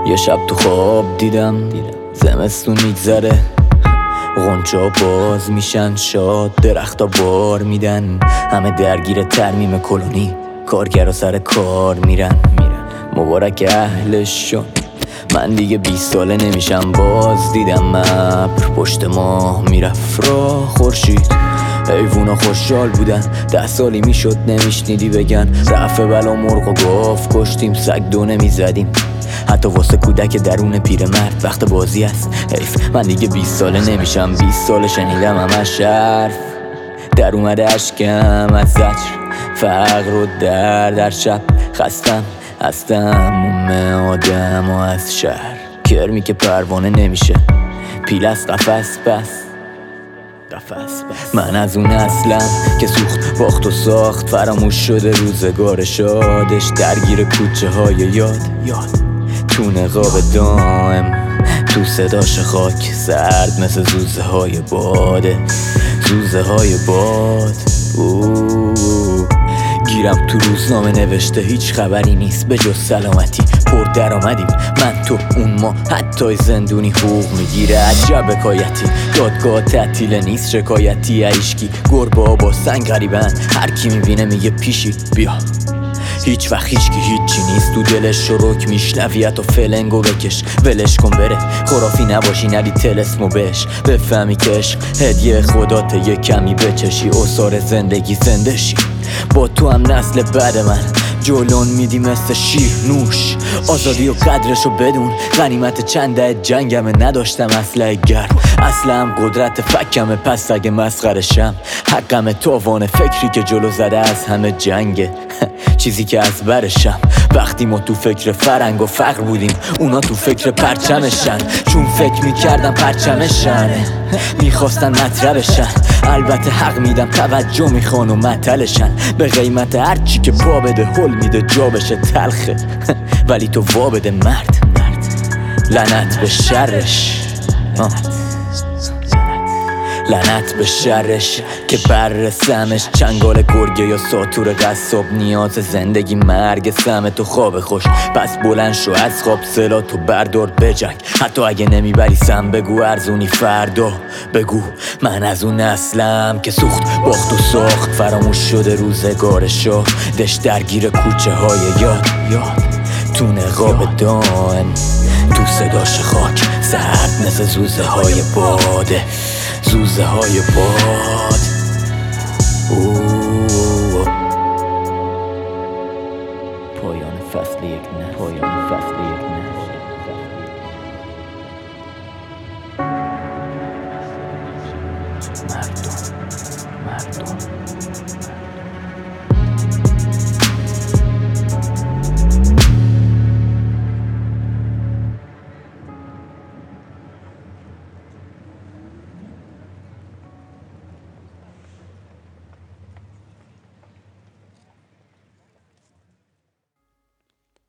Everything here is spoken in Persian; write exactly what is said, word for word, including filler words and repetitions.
یه شب تو خواب دیدم زمستون میگذره، غنچا باز میشن، شاد درختا بار میدن، همه درگیر ترمیم کلونی، کارگرا سر کار میرن. مبارک اهلشون. من دیگه بیست ساله نمیشم، باز دیدم ابر پشت ماه میرفت راه خورشید، حیوونا خوشحال بودن. ده سالی میشد نمیشنیدی بگن رفع بلا مرغ و گاف کشتیم، سگ دو نمیزدیم حتی واسه کودک درون پیرمرد. وقت بازی است، حیف من دیگه بیست ساله نمیشم. بیست ساله شنیدم همش حرف، در اومده اشکم از زجر، فقر و درد. در شب خستم از تموم آدم و از شهر، کرمی که پروانه نمیشه، پیل از قفس پس قفس بس. من از اون اصلم که سوخت باخت و ساخت، فراموش شده روزگار شادش، درگیر کوچه های یاد یاد تو نقاب دائم، تو صداش خاک سرد مثل زوزه های باده، زوزه های باد. اوه. گیرم تو روزنامه نوشته هیچ خبری نیست به جز سلامتی، پر درآمدیم من تو اون ما، حتی زندونی حقوق میگیره. عجب حکایتی، دادگاه تعطیل نیست شکایتی، عیشکی گربه با سنگ غریبن، هر کی میبینه میگه پیشی بیا. هیچ وقت هیچکی هیچی نیست، تو دلش شروک میشنویت و فلنگو بکش، ولش کن بره، خرافی نباشی ندی تلسمو بهش، بفهمی که عشق هدیه خداته، یه کمی بچشی اثار زندگی زندشی. با تو هم نسل بعد من جولون میدی مثل شیر نوش، آزادی و قدرشو بدون، غنیمت چنده جنگمه، نداشتم اسلحه گرم، اصلم قدرت فکمه، پس اگه مسخرشم حقمه، تاوان فکری که جلو زده از همه جنگه چیزی که از برشم. وقتی ما تو فکر فرنگ و فقر بودیم، اونا تو فکر پرچمشن، چون فکر میکردن پرچمشنه، میخواستن مطربشن. البته حق میدم، توجه میخوان و مطلشن، به قیمت هرچی که پا بده حل میده جا بشه تلخه ولی تو وا بده مرد. لعنت به شرش، لعنت به شرش که برسمش، چنگال گرگه یا ساتور قصاب، نیاز زندگی مرگ سمه تو خواب خوش. پس بلند شو از خواب، سلا تو بردار بجنگ، حتی اگه نمیبری سم بگو ارزونی فردا. بگو من از اون نسلم که سوخت باخت و ساخت، فراموش شده روزگار شاه دش، درگیر کوچه های یاد یاد تو نقاب دائم، تو صداش خاک سرد مثل زوزه های باده، زوزه های باد. اوه. پایان فصل یک نه، پایان فصل یک نه. مردم مردم